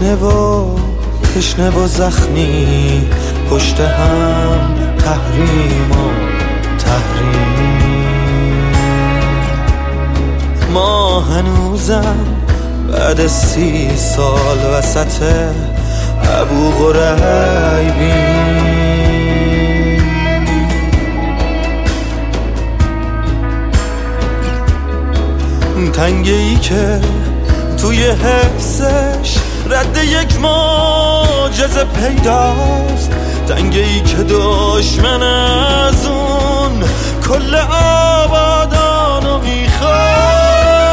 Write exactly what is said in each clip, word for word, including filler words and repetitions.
تنه و تشنه و زخمی، پشت هم تحریم و تحریم. ما هنوزم بعد سی سال وسط ابو غریبیم. تنگه ای که توی حفظش رد یک معجزه پیداست، تنگه ای که دشمن از اون کل آبادانو میخواد.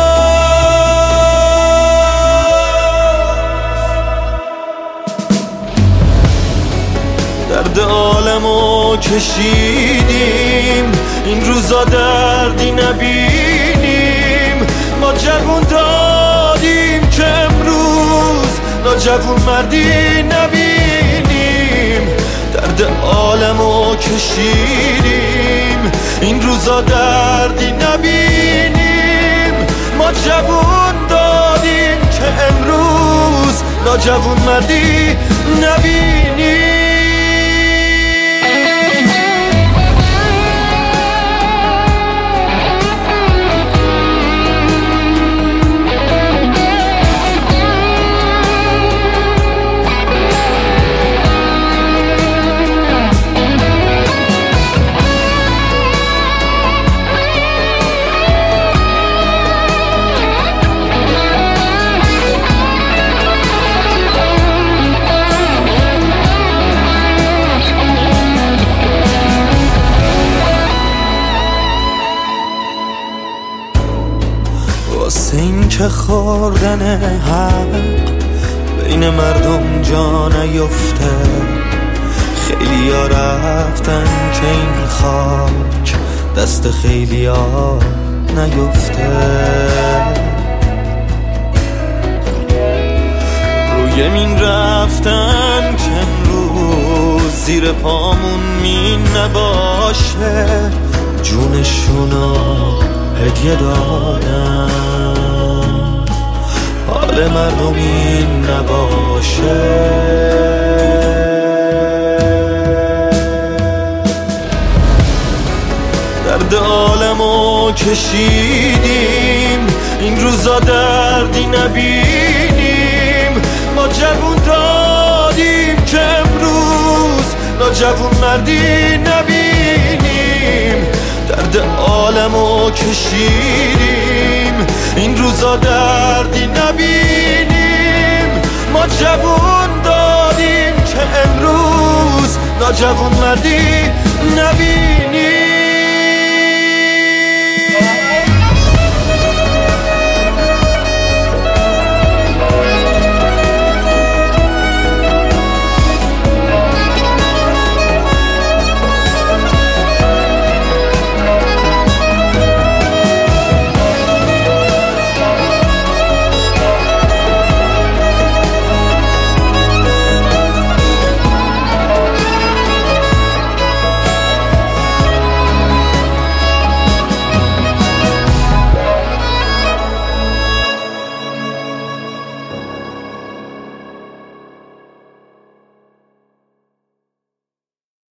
درد عالمو کشیدیم، این روزا دردی نبینیم. ما جوون دادیم که امروز ناجوون مردی نبینیم. درد عالمو کشیدیم، این روزا دردی نبینیم. ما جوون دادیم که امروز ناجوون مردی نبینیم. واسه این که خوردن حق بین مردم جا نیفته، خیلی ها رفتن که این خاک دست خیلی ها نیفته. روی مین رفتن که امروز زیر پامون مین نباشه، جونشونو هدیه دادن، حال مردم این نباشه. درد عالمو کشیدیم، این روزا دردی نبینیم. ما جوون دادیم که امروز ناجوون مردی نبینیم. درد عالمو کشیدیم، این روزا دردی نبینیم. ما جوون دادیم که امروز ناجوون مردی نبینیم.